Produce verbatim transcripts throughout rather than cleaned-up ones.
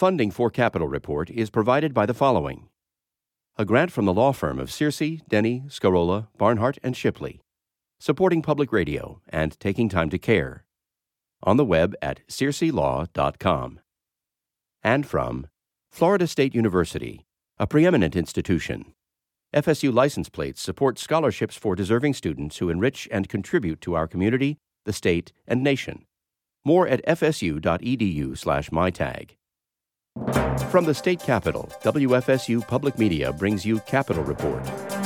Funding for Capitol Report is provided by the following. A grant from the law firm of Searcy, Denny, Scarola, Barnhart, and Shipley, supporting public radio and taking time to care. On the web at searcy law dot com. And from Florida State University, a preeminent institution. F S U license plates support scholarships for deserving students who enrich and contribute to our community, the state, and nation. More at f s u dot e d u slash my tag. From the state capitol, W F S U Public Media brings you Capitol Report.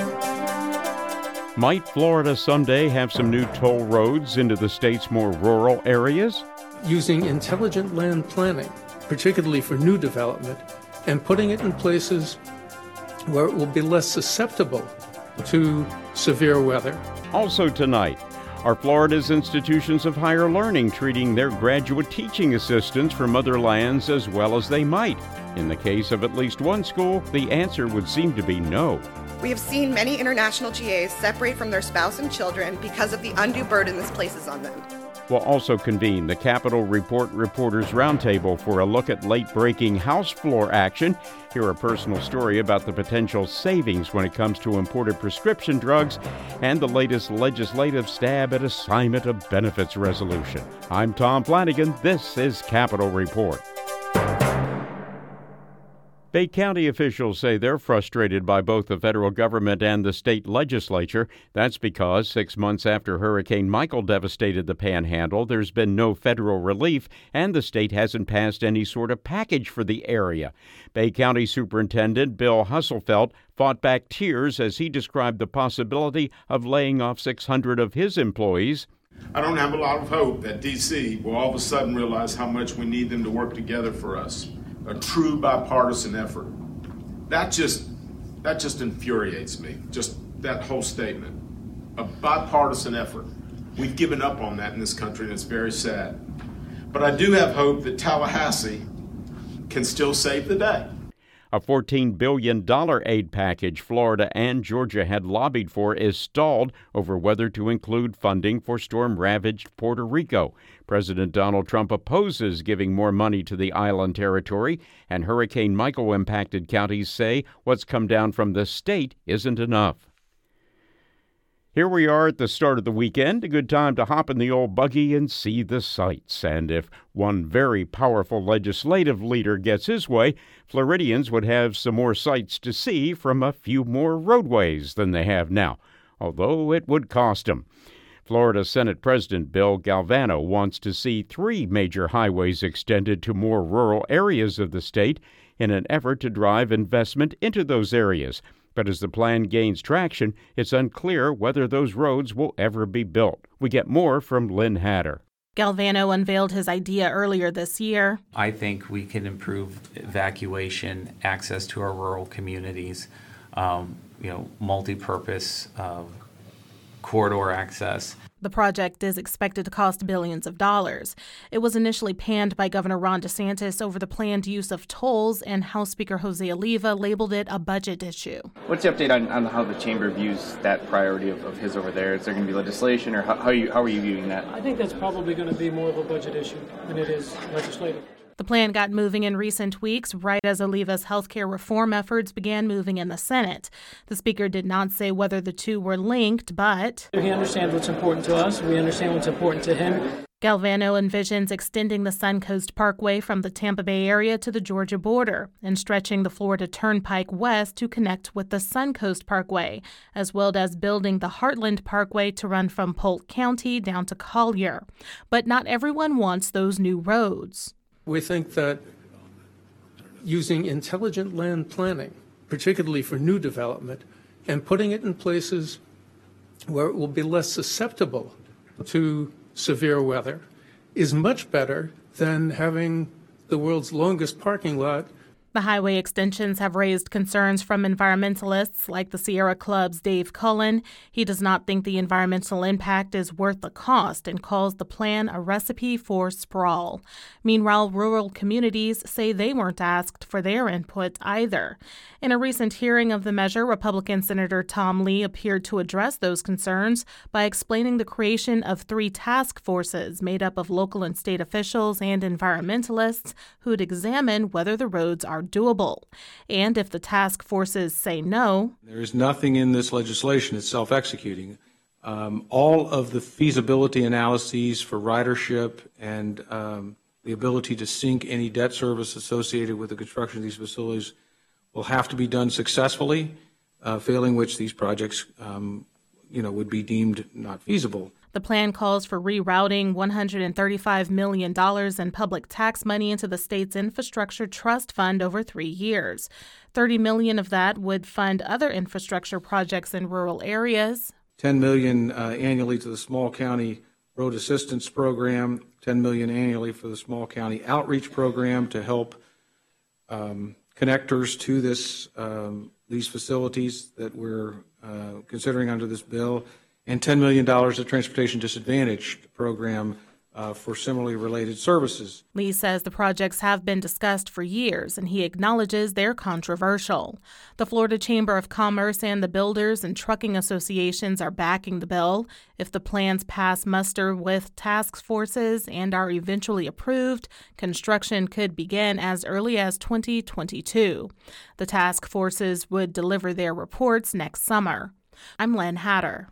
Might Florida someday have some new toll roads into the state's more rural areas? Using intelligent land planning, particularly for new development, and putting it in places where it will be less susceptible to severe weather. Also tonight, are Florida's institutions of higher learning treating their graduate teaching assistants from other lands as well as they might? In the case of at least one school, the answer would seem to be no. We have seen many international G As separate from their spouse and children because of the undue burden this places on them. We'll also convene the Capitol Report Reporters Roundtable for a look at late-breaking House floor action, hear a personal story about the potential savings when it comes to imported prescription drugs, and the latest legislative stab at assignment of benefits resolution. I'm Tom Flanagan. This is Capitol Report. Bay County officials say they're frustrated by both the federal government and the state legislature. That's because six months after Hurricane Michael devastated the Panhandle, there's been no federal relief, and the state hasn't passed any sort of package for the area. Bay County Superintendent Bill Husselfeld fought back tears as he described the possibility of laying off six hundred of his employees. I don't have a lot of hope that D C will all of a sudden realize how much we need them to work together for us. A true bipartisan effort. That just that just infuriates me. Just that whole statement. A bipartisan effort. We've given up on that in this country, and it's very sad. But I do have hope that Tallahassee can still save the day. A fourteen billion dollars aid package Florida and Georgia had lobbied for is stalled over whether to include funding for storm-ravaged Puerto Rico. President Donald Trump opposes giving more money to the island territory, and Hurricane Michael-impacted counties say what's come down from the state isn't enough. Here we are at the start of the weekend, a good time to hop in the old buggy and see the sights. And if one very powerful legislative leader gets his way, Floridians would have some more sights to see from a few more roadways than they have now, although it would cost them. Florida Senate President Bill Galvano wants to see three major highways extended to more rural areas of the state in an effort to drive investment into those areas. But as the plan gains traction, it's unclear whether those roads will ever be built. We get more from Lynn Hatter. Galvano unveiled his idea earlier this year. I think we can improve evacuation, access to our rural communities, um, you know, multi-purpose uh, corridor access. The project is expected to cost billions of dollars. It was initially panned by Governor Ron DeSantis over the planned use of tolls, and House Speaker Jose Oliva labeled it a budget issue. What's the update on, on how the chamber views that priority of, of his over there? Is there going to be legislation, or how, how, are you, how are you viewing that? I think that's probably going to be more of a budget issue than it is legislative. The plan got moving in recent weeks, right as Oliva's health care reform efforts began moving in the Senate. The speaker did not say whether the two were linked, but he understands what's important to us. We understand what's important to him. Galvano envisions extending the Suncoast Parkway from the Tampa Bay area to the Georgia border and stretching the Florida Turnpike west to connect with the Suncoast Parkway, as well as building the Heartland Parkway to run from Polk County down to Collier. But not everyone wants those new roads. We think that using intelligent land planning, particularly for new development, and putting it in places where it will be less susceptible to severe weather is much better than having the world's longest parking lot. The highway extensions have raised concerns from environmentalists like the Sierra Club's Dave Cullen. He does not think the environmental impact is worth the cost and calls the plan a recipe for sprawl. Meanwhile, rural communities say they weren't asked for their input either. In a recent hearing of the measure, Republican Senator Tom Lee appeared to address those concerns by explaining the creation of three task forces made up of local and state officials and environmentalists who'd examine whether the roads are doable. And if the task forces say no, there is nothing in this legislation that's self-executing. Um, all of the feasibility analyses for ridership and um, the ability to sink any debt service associated with the construction of these facilities will have to be done successfully, uh, failing which these projects um, you know, would be deemed not feasible. The plan calls for rerouting one hundred thirty-five million dollars in public tax money into the state's infrastructure trust fund over three years. thirty million dollars of that would fund other infrastructure projects in rural areas. ten million dollars uh, annually to the Small County Road Assistance Program, ten million dollars annually for the Small County Outreach Program to help um, connectors to this um, these facilities that we're uh, considering under this bill, and ten million dollars of Transportation Disadvantaged Program uh, for similarly related services. Lee says the projects have been discussed for years, and he acknowledges they're controversial. The Florida Chamber of Commerce and the builders and trucking associations are backing the bill. If the plans pass muster with task forces and are eventually approved, construction could begin as early as twenty twenty-two. The task forces would deliver their reports next summer. I'm Lynn Hatter.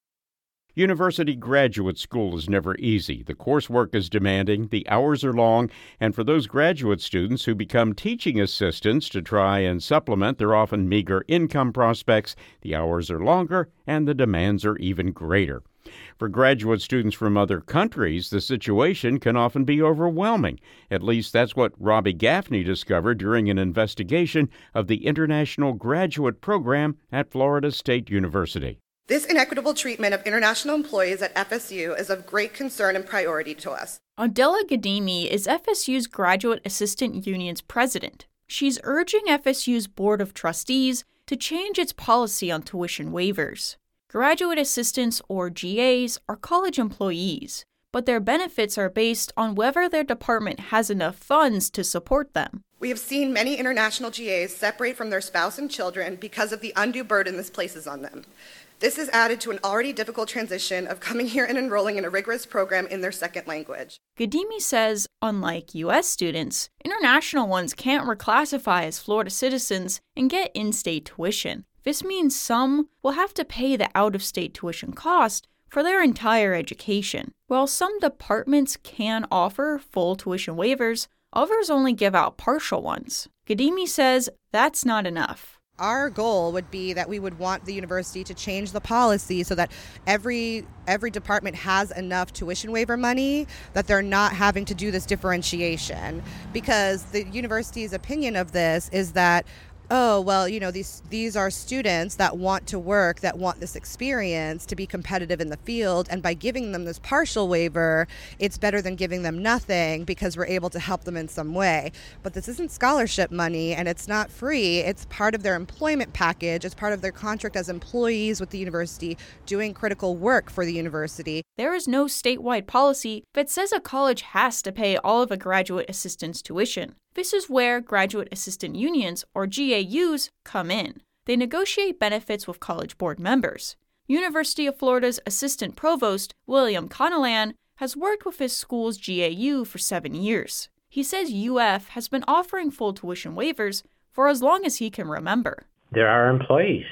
University graduate school is never easy. The coursework is demanding, the hours are long, and for those graduate students who become teaching assistants to try and supplement their often meager income prospects, the hours are longer and the demands are even greater. For graduate students from other countries, the situation can often be overwhelming. At least that's what Robbie Gaffney discovered during an investigation of the International Graduate Program at Florida State University. This inequitable treatment of international employees at F S U is of great concern and priority to us. Adela Gadimi is F S U's Graduate Assistant Union's president. She's urging F S U's Board of Trustees to change its policy on tuition waivers. Graduate assistants, or G As, are college employees, but their benefits are based on whether their department has enough funds to support them. We have seen many international G As separate from their spouse and children because of the undue burden this places on them. This is added to an already difficult transition of coming here and enrolling in a rigorous program in their second language. Gadimi says, unlike U S students, international ones can't reclassify as Florida citizens and get in-state tuition. This means some will have to pay the out-of-state tuition cost for their entire education. While some departments can offer full tuition waivers, others only give out partial ones. Gadimi says that's not enough. Our goal would be that we would want the university to change the policy so that every every department has enough tuition waiver money, that they're not having to do this differentiation. Because the university's opinion of this is that, oh, well, you know, these these are students that want to work, that want this experience to be competitive in the field, and by giving them this partial waiver, it's better than giving them nothing because we're able to help them in some way. But this isn't scholarship money, and it's not free. It's part of their employment package. It's part of their contract as employees with the university doing critical work for the university. There is no statewide policy that says a college has to pay all of a graduate assistant's tuition. This is where graduate assistant unions, or G A Us, come in. They negotiate benefits with college board members. University of Florida's assistant provost, William Conalan, has worked with his school's G A U for seven years. He says U F has been offering full tuition waivers for as long as he can remember. They're our employees.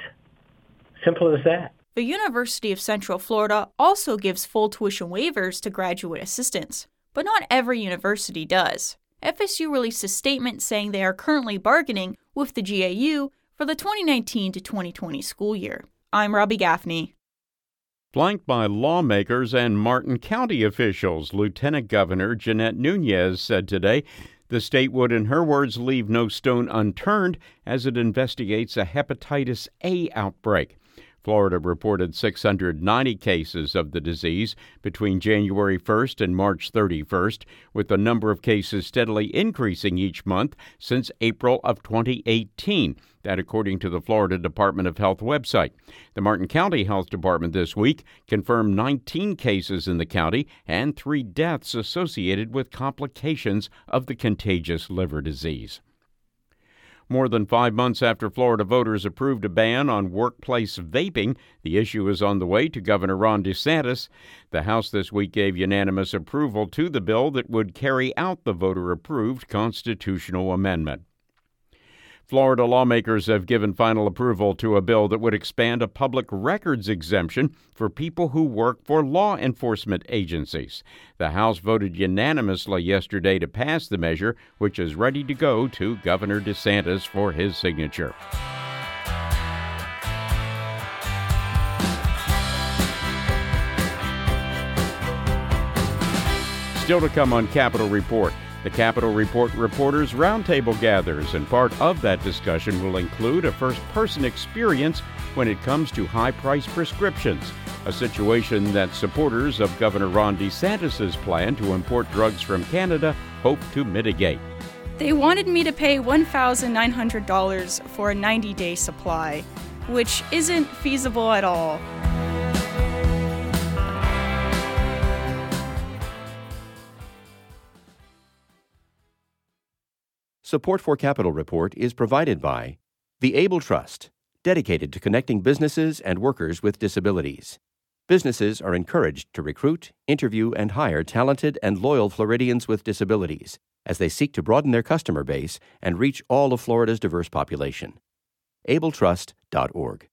Simple as that. The University of Central Florida also gives full tuition waivers to graduate assistants, but not every university does. F S U released a statement saying they are currently bargaining with the G A U for the twenty nineteen to twenty twenty school year. I'm Robbie Gaffney. Flanked by lawmakers and Martin County officials, Lieutenant Governor Jeanette Nunez said today the state would, in her words, leave no stone unturned as it investigates a hepatitis A outbreak. Florida reported six hundred ninety cases of the disease between January first and March thirty-first, with the number of cases steadily increasing each month since April of twenty eighteen. That according to the Florida Department of Health website. The Martin County Health Department this week confirmed nineteen cases in the county and three deaths associated with complications of the contagious liver disease. More than five months after Florida voters approved a ban on workplace vaping, the issue is on the way to Governor Ron DeSantis. The House this week gave unanimous approval to the bill that would carry out the voter-approved constitutional amendment. Florida lawmakers have given final approval to a bill that would expand a public records exemption for people who work for law enforcement agencies. The House voted unanimously yesterday to pass the measure, which is ready to go to Governor DeSantis for his signature. Still to come on Capitol Report. The Capitol Report Reporters Roundtable gathers, and part of that discussion will include a first-person experience when it comes to high-priced prescriptions, a situation that supporters of Governor Ron DeSantis' plan to import drugs from Canada hope to mitigate. They wanted me to pay one thousand nine hundred dollars for a ninety-day supply, which isn't feasible at all. Support for Capitol Report is provided by the Able Trust, dedicated to connecting businesses and workers with disabilities. Businesses are encouraged to recruit, interview, and hire talented and loyal Floridians with disabilities as they seek to broaden their customer base and reach all of Florida's diverse population. able trust dot org.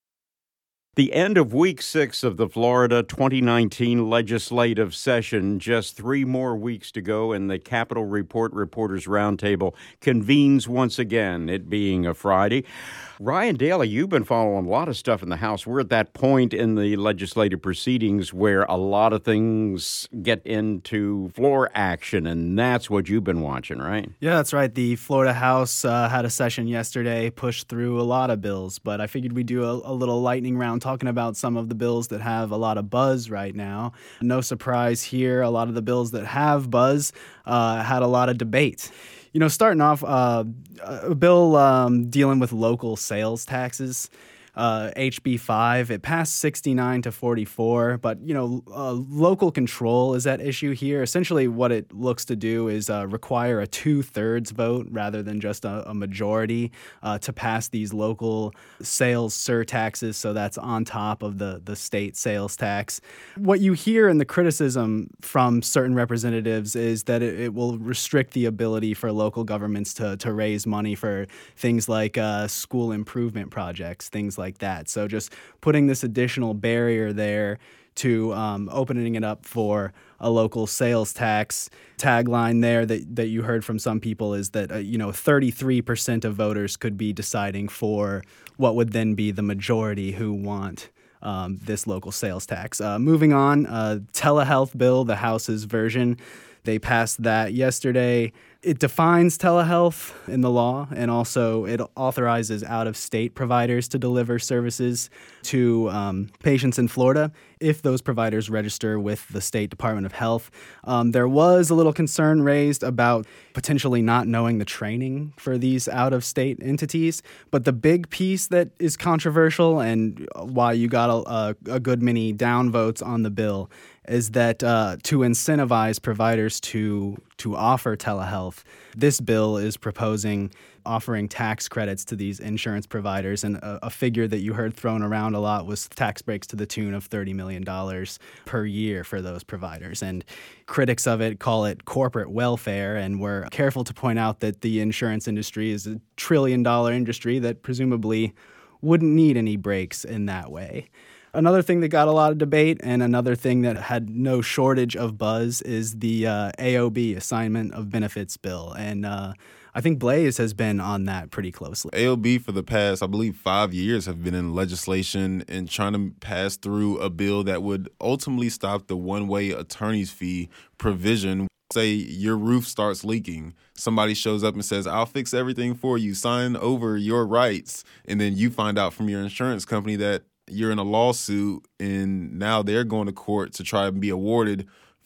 The end of week six of the Florida twenty nineteen legislative session. Just three more weeks to go, and the Capitol Report Reporters Roundtable convenes once again, it being a Friday. Ryan Daly, you've been following a lot of stuff in the House. We're at that point in the legislative proceedings where a lot of things get into floor action, and that's what you've been watching, right? Yeah, that's right. The Florida House uh, had a session yesterday, pushed through a lot of bills, but I figured we'd do a, a little lightning round talking about some of the bills that have a lot of buzz right now. No surprise here, a lot of the bills that have buzz uh, had a lot of debate. You know, starting off, uh, a bill um, dealing with local sales taxes, uh, H B five, it passed sixty-nine to forty-four, but, you know, uh, local control is at issue here. Essentially, what it looks to do is uh, require a two-thirds vote rather than just a, a majority uh, to pass these local sales surtaxes, so that's on top of the, the state sales tax. What you hear in the criticism from certain representatives is that it, it will restrict the ability for local governments to, to raise money for things like uh, school improvement projects, things like that. So just putting this additional barrier there to um, opening it up for a local sales tax. Tagline there that, that you heard from some people is that, uh, you know, thirty-three percent of voters could be deciding for what would then be the majority who want um, this local sales tax. Uh, moving on, uh, telehealth bill, the House's version. They passed that yesterday. It defines telehealth in the law, and also it authorizes out-of-state providers to deliver services to um, patients in Florida if those providers register with the State Department of Health. Um, there was a little concern raised about potentially not knowing the training for these out-of-state entities, but the big piece that is controversial and why you got a, a good many downvotes on the bill is that uh, to incentivize providers to to offer telehealth, this bill is proposing offering tax credits to these insurance providers, and a, a figure that you heard thrown around a lot was tax breaks to the tune of thirty million dollars per year for those providers. And critics of it call it corporate welfare, and we're careful to point out that the insurance industry is a trillion-dollar industry that presumably wouldn't need any breaks in that way. Another thing that got a lot of debate and another thing that had no shortage of buzz is the uh, A O B, Assignment of Benefits bill. And uh, I think Blaze has been on that pretty closely. A O B for the past, I believe, five years have been in legislation and trying to pass through a bill that would ultimately stop the one-way attorney's fee provision. Say your roof starts leaking. Somebody shows up and says, I'll fix everything for you. Sign over your rights. And then you find out from your insurance company that you're in a lawsuit, and now they're going to court to try and be awarded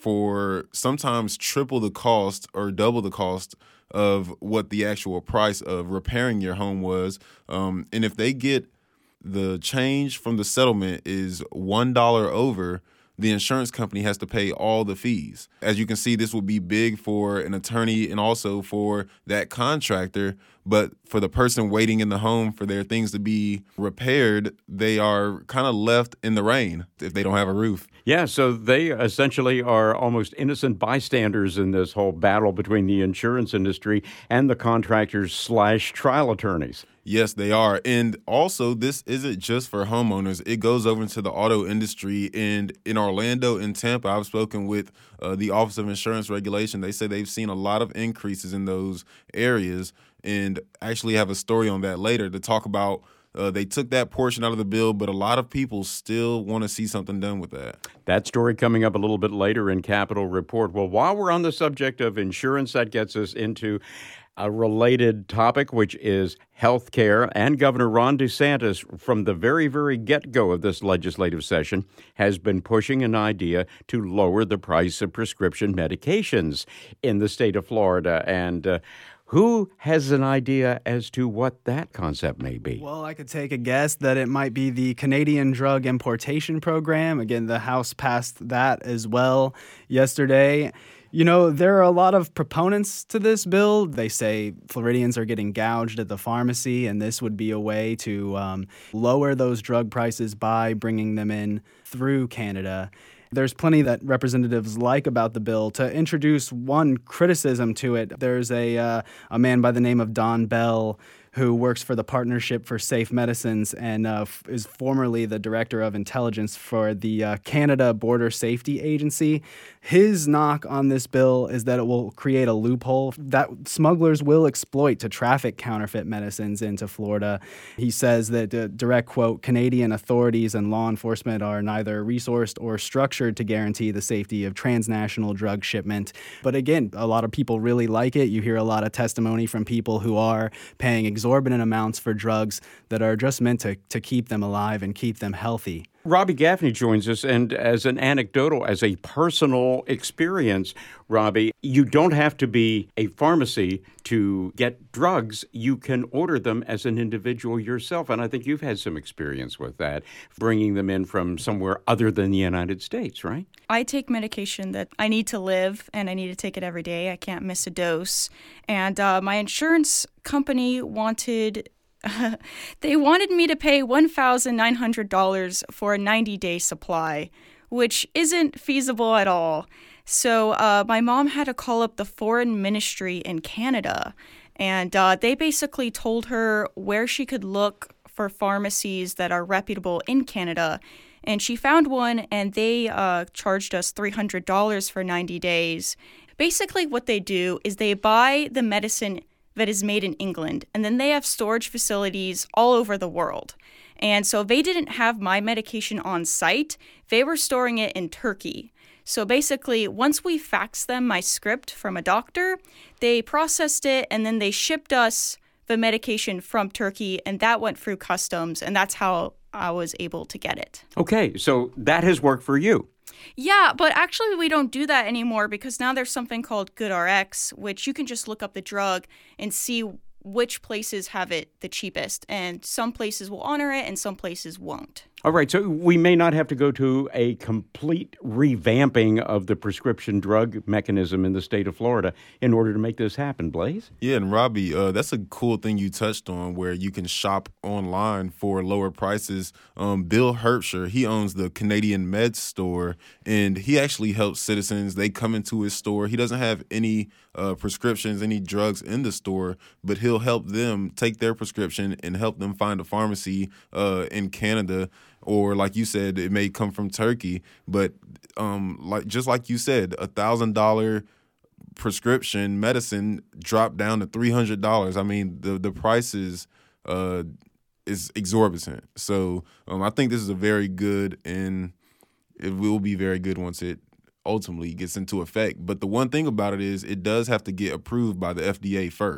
for sometimes triple the cost or double the cost of what the actual price of repairing your home was. Um, and if they get the change from the settlement is one dollar over, the insurance company has to pay all the fees. As you can see, this will be big for an attorney and also for that contractor. But for the person waiting in the home for their things to be repaired, they are kind of left in the rain if they don't have a roof. Yeah, so they essentially are almost innocent bystanders in this whole battle between the insurance industry and the contractors slash trial attorneys. Yes, they are. And also, this isn't just for homeowners. It goes over into the auto industry. And in Orlando and Tampa, I've spoken with uh, the Office of Insurance Regulation. They say they've seen a lot of increases in those areas, and actually have a story on that later to talk about uh, they took that portion out of the bill, but a lot of people still want to see something done with that. That story coming up a little bit later in Capitol Report. Well, while we're on the subject of insurance, that gets us into a related topic, which is health care. And Governor Ron DeSantis, from the very, very get-go of this legislative session, has been pushing an idea to lower the price of prescription medications in the state of Florida. And uh, who has an idea as to what that concept may be? Well, I could take a guess that it might be the Canadian Drug Importation Program. Again, the House passed that as well yesterday. You know, there are a lot of proponents to this bill. They say Floridians are getting gouged at the pharmacy, and this would be a way to um, lower those drug prices by bringing them in through Canada. There's plenty that representatives like about the bill. To introduce one criticism to it, there's a uh, a man by the name of Don Bell who works for the Partnership for Safe Medicines and uh, f- is formerly the Director of Intelligence for the uh, Canada Border Safety Agency. His knock on this bill is that it will create a loophole that smugglers will exploit to traffic counterfeit medicines into Florida. He says that, uh, direct quote, Canadian authorities and law enforcement are neither resourced or structured to guarantee the safety of transnational drug shipment. But again, a lot of people really like it. You hear a lot of testimony from people who are paying exorbitant amounts for drugs that are just meant to, to keep them alive and keep them healthy. Robbie Gaffney joins us, and as an anecdotal, as a personal experience, Robbie, you don't have to be a pharmacy to get drugs. You can order them as an individual yourself, and I think you've had some experience with that, bringing them in from somewhere other than the United States, right? I take medication that I need to live, and I need to take it every day. I can't miss a dose. And uh, my insurance company wanted... Uh, they wanted me to pay one thousand nine hundred dollars for a ninety-day supply, which isn't feasible at all. So uh, my mom had to call up the foreign ministry in Canada, and uh, they basically told her where she could look for pharmacies that are reputable in Canada. And she found one, and they uh, charged us three hundred dollars for ninety days. Basically, what they do is they buy the medicine that is made in England, and then they have storage facilities all over the world. And so they didn't have my medication on site. They were storing it in Turkey. So basically, once we faxed them my script from a doctor, they processed it, and then they shipped us the medication from Turkey, and that went through customs, and that's how I was able to get it. Okay, so that has worked for you. Yeah, but actually we don't do that anymore because now there's something called GoodRx, which you can just look up the drug and see which places have it the cheapest. And some places will honor it and some places won't. All right, so we may not have to go to a complete revamping of the prescription drug mechanism in the state of Florida in order to make this happen, Blaze? Yeah, and Robbie, uh, that's a cool thing you touched on where you can shop online for lower prices. Um, Bill Herbscher, he owns the Canadian Med Store, and he actually helps citizens. They come into his store. He doesn't have any uh, prescriptions, any drugs in the store, but he'll help them take their prescription and help them find a pharmacy uh, in Canada. Or like you said, it may come from Turkey, but um, like just like you said, a thousand dollar prescription medicine dropped down to three hundred dollars. I mean, the the price is uh, is exorbitant. So um, I think this is a very good, and it will be very good once it ultimately gets into effect. But the one thing about it is, it does have to get approved by the F D A first.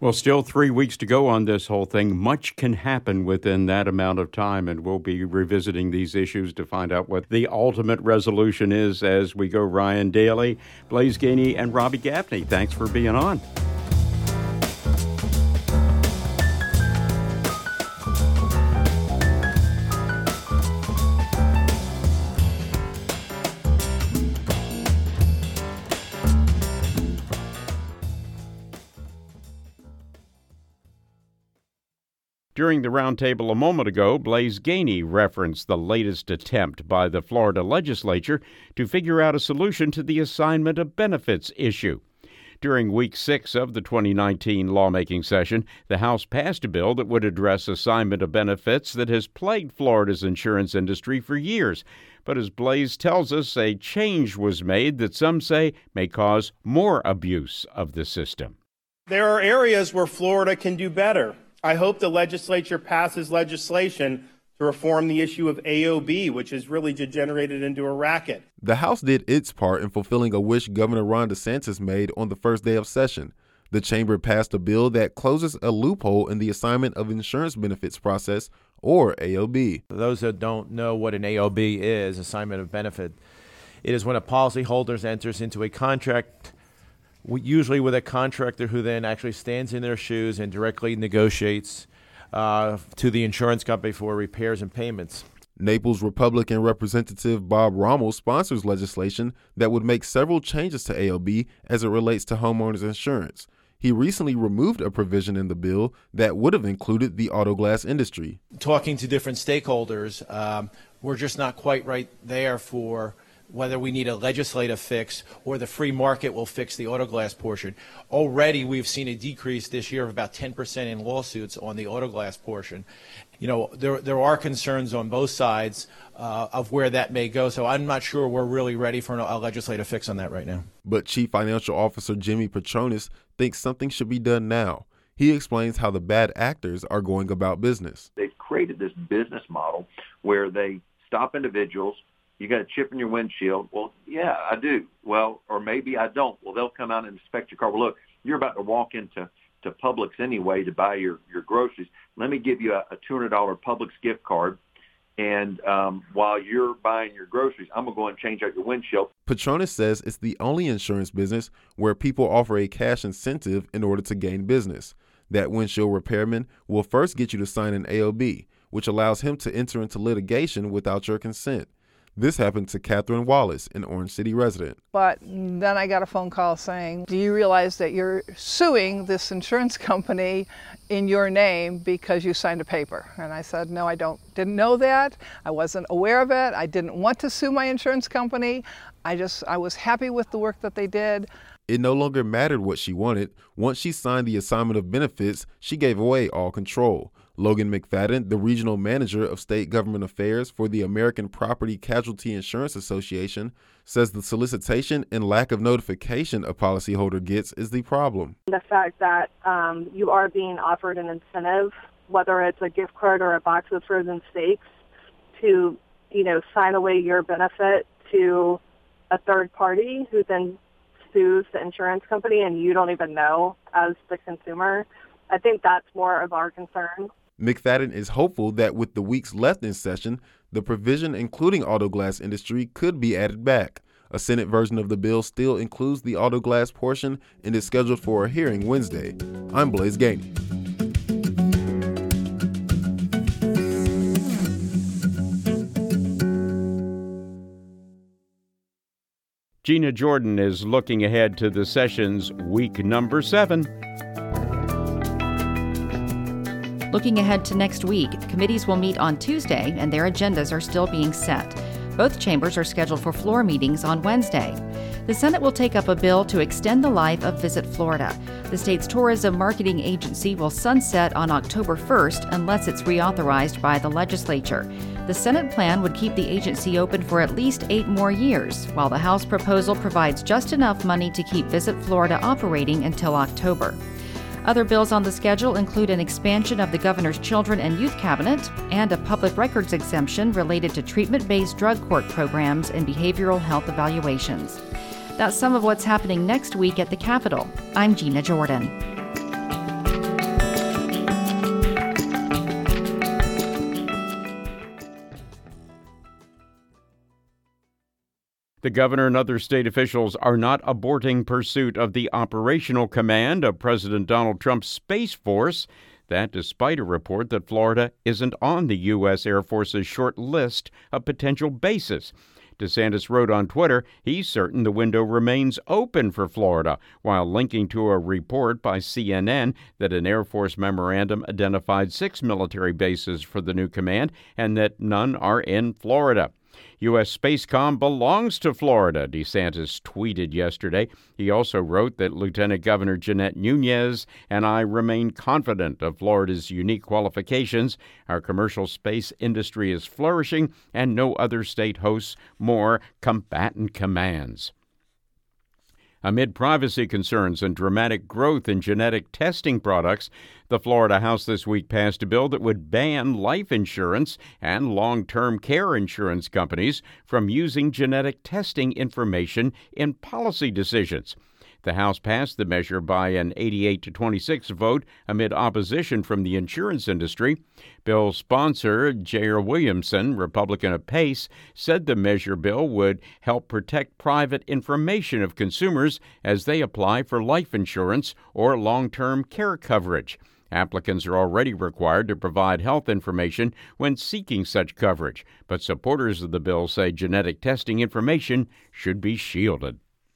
Well, still three weeks to go on this whole thing. Much can happen within that amount of time, and we'll be revisiting these issues to find out what the ultimate resolution is as we go. Ryan Daly, Blaise Gainey, and Robbie Gaffney, thanks for being on. During the roundtable a moment ago, Blaise Gainey referenced the latest attempt by the Florida legislature to figure out a solution to the assignment of benefits issue. During week six of the twenty nineteen lawmaking session, the House passed a bill that would address assignment of benefits that has plagued Florida's insurance industry for years. But as Blaise tells us, a change was made that some say may cause more abuse of the system. There are areas where Florida can do better. I hope the legislature passes legislation to reform the issue of A O B, which has really degenerated into a racket. The House did its part in fulfilling a wish Governor Ron DeSantis made on the first day of session. The chamber passed a bill that closes a loophole in the assignment of insurance benefits process, or A O B. Those that don't know what an A O B is, assignment of benefit, it is when a policyholder enters into a contract, usually with a contractor who then actually stands in their shoes and directly negotiates uh, to the insurance company for repairs and payments. Naples Republican Representative Bob Rommel sponsors legislation that would make several changes to A O B as it relates to homeowners insurance. He recently removed a provision in the bill that would have included the auto glass industry. Talking to different stakeholders, um, we're just not quite right there for whether we need a legislative fix or the free market will fix the auto glass portion. Already we've seen a decrease this year of about ten percent in lawsuits on the auto glass portion. You know, there, there are concerns on both sides uh, of where that may go, so I'm not sure we're really ready for a legislative fix on that right now. But Chief Financial Officer Jimmy Petronis thinks something should be done now. He explains how the bad actors are going about business. They've created this business model where they stop individuals. You got a chip in your windshield. Well, yeah, I do. Well, or maybe I don't. Well, they'll come out and inspect your car. Well, look, you're about to walk into to Publix anyway to buy your, your groceries. Let me give you a, a two hundred dollars Publix gift card. And um, while you're buying your groceries, I'm going to go and change out your windshield. Petronis says it's the only insurance business where people offer a cash incentive in order to gain business. That windshield repairman will first get you to sign an A O B, which allows him to enter into litigation without your consent. This happened to Catherine Wallace, an Orange City resident. But then I got a phone call saying, do you realize that you're suing this insurance company in your name because you signed a paper? And I said, no, I don't. Didn't know that. I wasn't aware of it. I didn't want to sue my insurance company. I just, I was happy with the work that they did. It no longer mattered what she wanted. Once she signed the assignment of benefits, she gave away all control. Logan McFadden, the regional manager of state government affairs for the American Property Casualty Insurance Association, says the solicitation and lack of notification a policyholder gets is the problem. The fact that um, you are being offered an incentive, whether it's a gift card or a box of frozen steaks, to, you know, sign away your benefit to a third party who then sues the insurance company and you don't even know as the consumer. I think that's more of our concern. McFadden is hopeful that with the weeks left in session, the provision including auto glass industry could be added back. A Senate version of the bill still includes the auto glass portion and is scheduled for a hearing Wednesday. I'm Blaise Gainey. Gina Jordan is looking ahead to the session's week number seven. Looking ahead to next week, committees will meet on Tuesday and their agendas are still being set. Both chambers are scheduled for floor meetings on Wednesday. The Senate will take up a bill to extend the life of Visit Florida. The state's tourism marketing agency will sunset on October first unless it's reauthorized by the legislature. The Senate plan would keep the agency open for at least eight more years, while the House proposal provides just enough money to keep Visit Florida operating until October. Other bills on the schedule include an expansion of the governor's children and youth cabinet and a public records exemption related to treatment-based drug court programs and behavioral health evaluations. That's some of what's happening next week at the Capitol. I'm Gina Jordan. The governor and other state officials are not aborting pursuit of the operational command of President Donald Trump's Space Force. That despite a report that Florida isn't on the U S. Air Force's short list of potential bases. DeSantis wrote on Twitter he's certain the window remains open for Florida, while linking to a report by C N N that an Air Force memorandum identified six military bases for the new command and that none are in Florida. U S. Spacecom belongs to Florida, DeSantis tweeted yesterday. He also wrote that Lieutenant Governor Jeanette Nunez and I remain confident of Florida's unique qualifications. Our commercial space industry is flourishing, and no other state hosts more combatant commands. Amid privacy concerns and dramatic growth in genetic testing products, the Florida House this week passed a bill that would ban life insurance and long-term care insurance companies from using genetic testing information in policy decisions. The House passed the measure by an eighty-eight to twenty-six vote amid opposition from the insurance industry. Bill sponsor Jair Williamson, Republican of PACE, said the measure bill would help protect private information of consumers as they apply for life insurance or long-term care coverage. Applicants are already required to provide health information when seeking such coverage, but supporters of the bill say genetic testing information should be shielded.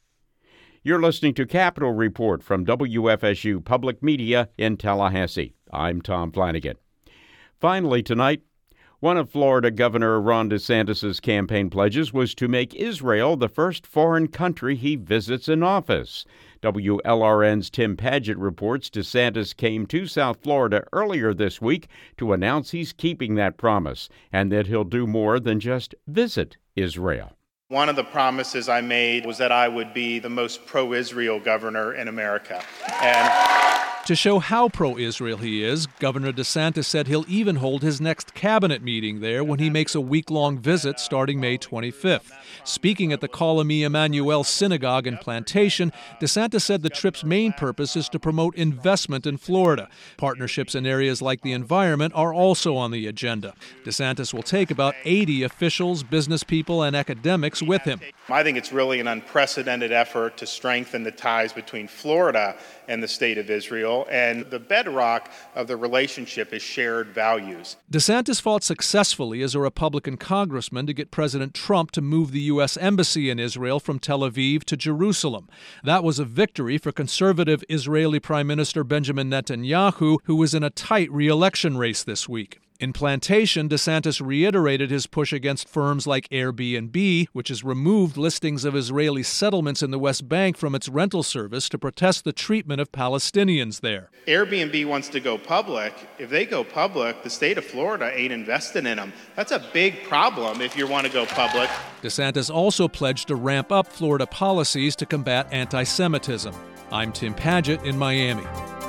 You're listening to Capitol Report from W F S U Public Media in Tallahassee. I'm Tom Flanagan. Finally tonight, one of Florida Governor Ron DeSantis' campaign pledges was to make Israel the first foreign country he visits in office. W L R N's Tim Padgett reports DeSantis came to South Florida earlier this week to announce he's keeping that promise and that he'll do more than just visit Israel. One of the promises I made was that I would be the most pro-Israel governor in America. And to show how pro-Israel he is, Governor DeSantis said he'll even hold his next cabinet meeting there when he makes a week-long visit starting May twenty-fifth. Speaking at the Kolami Emmanuel Synagogue in Plantation, DeSantis said the trip's main purpose is to promote investment in Florida. Partnerships in areas like the environment are also on the agenda. DeSantis will take about eighty officials, business people, and academics with him. I think it's really an unprecedented effort to strengthen the ties between Florida and the state of Israel, and the bedrock of the relationship is shared values. DeSantis fought successfully as a Republican congressman to get President Trump to move the U S embassy in Israel from Tel Aviv to Jerusalem. That was a victory for conservative Israeli Prime Minister Benjamin Netanyahu, who was in a tight re-election race this week. In Plantation, DeSantis reiterated his push against firms like Airbnb, which has removed listings of Israeli settlements in the West Bank from its rental service to protest the treatment of Palestinians there. Airbnb wants to go public. If they go public, the state of Florida ain't investing in them. That's a big problem if you want to go public. DeSantis also pledged to ramp up Florida policies to combat anti-Semitism. I'm Tim Padgett in Miami.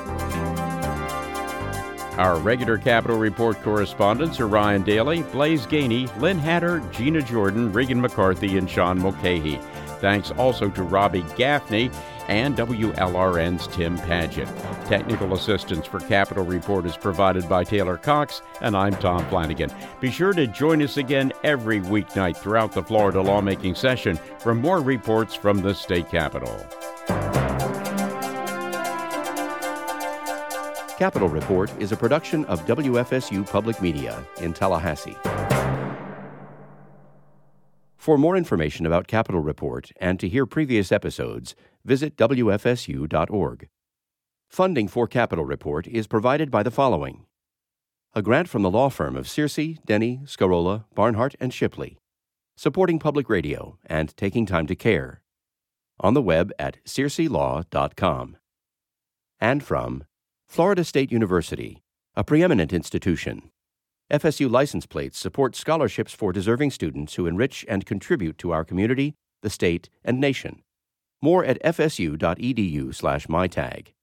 Our regular Capitol Report correspondents are Ryan Daly, Blaze Gainey, Lynn Hatter, Gina Jordan, Regan McCarthy, and Sean Mulcahy. Thanks also to Robbie Gaffney and W L R N's Tim Padgett. Technical assistance for Capitol Report is provided by Taylor Cox, and I'm Tom Flanagan. Be sure to join us again every weeknight throughout the Florida lawmaking session for more reports from the state capitol. Capitol Report is a production of W F S U Public Media in Tallahassee. For more information about Capitol Report and to hear previous episodes, visit W F S U dot org. Funding for Capitol Report is provided by the following: a grant from the law firm of Searcy, Denny, Scarola, Barnhart, and Shipley, supporting public radio and taking time to care. On the web at searcy law dot com. And from Florida State University, a preeminent institution. F S U license plates support scholarships for deserving students who enrich and contribute to our community, the state, and nation. More at f s u dot e d u slash my tag.